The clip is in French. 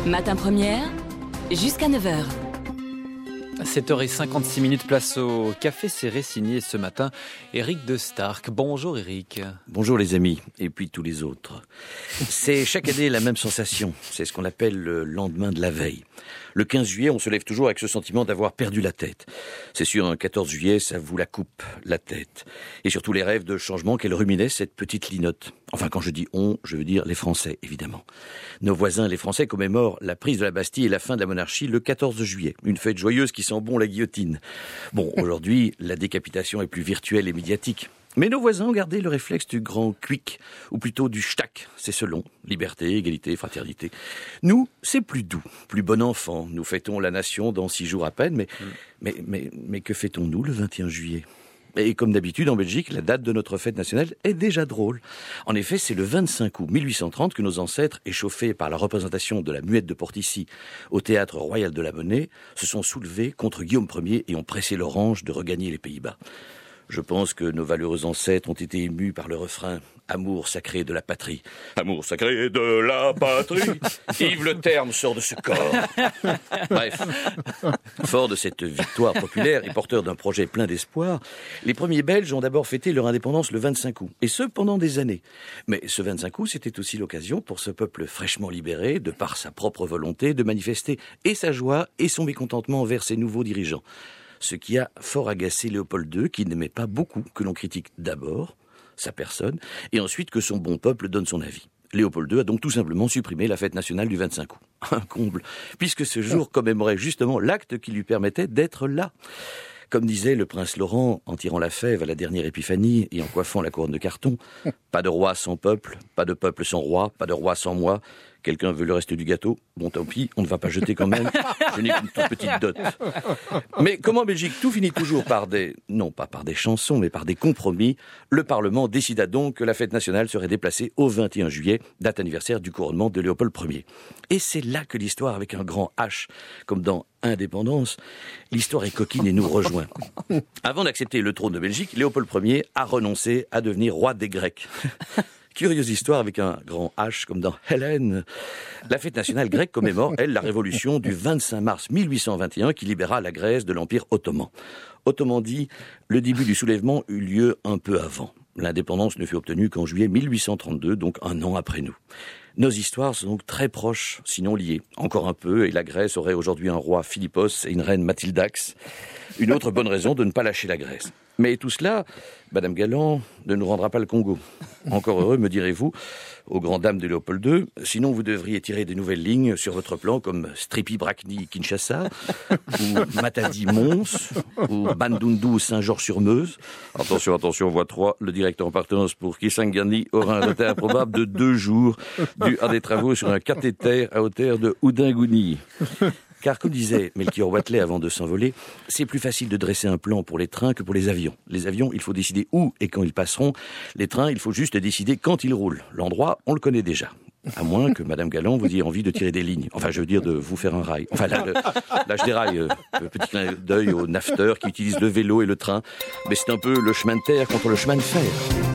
Matin Première, jusqu'à 9h. 7h56, place au Café Serré, signé ce matin Éric de Starck. Bonjour Éric. Bonjour les amis, et puis tous les autres. C'est chaque année la même sensation, c'est ce qu'on appelle le lendemain de la veille. Le 15 juillet, on se lève toujours avec ce sentiment d'avoir perdu la tête. C'est sûr, un 14 juillet, ça vous la coupe, la tête. Et surtout les rêves de changement qu'elle ruminait, cette petite linotte. Enfin, quand je dis on, je veux dire les Français, évidemment. Nos voisins, les Français, commémorent la prise de la Bastille et la fin de la monarchie le 14 juillet. Une fête joyeuse qui sent bon la guillotine. Bon, aujourd'hui, la décapitation est plus virtuelle et médiatique. Mais nos voisins ont gardé le réflexe du grand quick, ou plutôt du schtack, c'est selon. Liberté, égalité, fraternité. Nous, c'est plus doux, plus bon enfant. Nous fêtons la nation dans 6 jours à peine, mais que fêtons-nous le 21 juillet ? Et comme d'habitude, en Belgique, la date de notre fête nationale est déjà drôle. En effet, c'est le 25 août 1830 que nos ancêtres, échauffés par la représentation de la Muette de Portici au Théâtre Royal de la Monnaie, se sont soulevés contre Guillaume Ier et ont pressé l'orange de regagner les Pays-Bas. Je pense que nos valeureux ancêtres ont été émus par le refrain « Amour sacré de la patrie ». Amour sacré de la patrie, Yves Le Terme sort de ce corps. Bref, fort de cette victoire populaire et porteur d'un projet plein d'espoir, les premiers Belges ont d'abord fêté leur indépendance le 25 août, et ce pendant des années. Mais ce 25 août, c'était aussi l'occasion pour ce peuple fraîchement libéré, de par sa propre volonté, de manifester et sa joie et son mécontentement envers ses nouveaux dirigeants. Ce qui a fort agacé Léopold II, qui n'aimait pas beaucoup que l'on critique d'abord sa personne, et ensuite que son bon peuple donne son avis. Léopold II a donc tout simplement supprimé la fête nationale du 25 août. Un comble, puisque ce jour commémorait justement l'acte qui lui permettait d'être là. Comme disait le prince Laurent en tirant la fève à la dernière épiphanie et en coiffant la couronne de carton, pas de roi sans peuple, pas de peuple sans roi, pas de roi sans moi. Quelqu'un veut le reste du gâteau ? Bon, tant pis, on ne va pas jeter quand même. Je n'ai qu'une toute petite dot. Mais comme en Belgique, tout finit toujours par non pas par des chansons, mais par des compromis, le Parlement décida donc que la fête nationale serait déplacée au 21 juillet, date anniversaire du couronnement de Léopold Ier. Et c'est là que l'histoire, avec un grand H, comme dans Indépendance, l'histoire est coquine et nous rejoint. Avant d'accepter le trône de Belgique, Léopold Ier a renoncé à devenir roi des Grecs. Curieuse histoire avec un grand H comme dans Hélène. La fête nationale grecque commémore, elle, la révolution du 25 mars 1821 qui libéra la Grèce de l'Empire ottoman. Autrement dit, le début du soulèvement eut lieu un peu avant. L'indépendance ne fut obtenue qu'en juillet 1832, donc un an après nous. Nos histoires sont donc très proches, sinon liées. Encore un peu, et la Grèce aurait aujourd'hui un roi Philippos et une reine Mathildax. Une autre bonne raison de ne pas lâcher la Grèce. Mais tout cela, Madame Galland, ne nous rendra pas le Congo. Encore heureux, me direz-vous, aux grandes dames de Léopold II, sinon vous devriez tirer des nouvelles lignes sur votre plan comme Stripi Bracni Kinshasa, ou Matadi Mons, ou Bandundu Saint-Georges-sur-Meuse. Attention, voie 3, le directeur en partance pour Kisangani aura un retard probable de 2 jours dû à des travaux sur un cathéter à hauteur de Oudingouni. Car, comme disait Melchior Watley avant de s'envoler, c'est plus facile de dresser un plan pour les trains que pour les avions. Les avions, il faut décider où et quand ils passeront. Les trains, il faut juste décider quand ils roulent. L'endroit, on le connaît déjà. À moins que Madame Galland vous ait envie de tirer des lignes. Enfin, je veux dire de vous faire un rail. Enfin, là je déraille. Petit clin d'œil aux nafteurs qui utilisent le vélo et le train. Mais c'est un peu le chemin de terre contre le chemin de fer.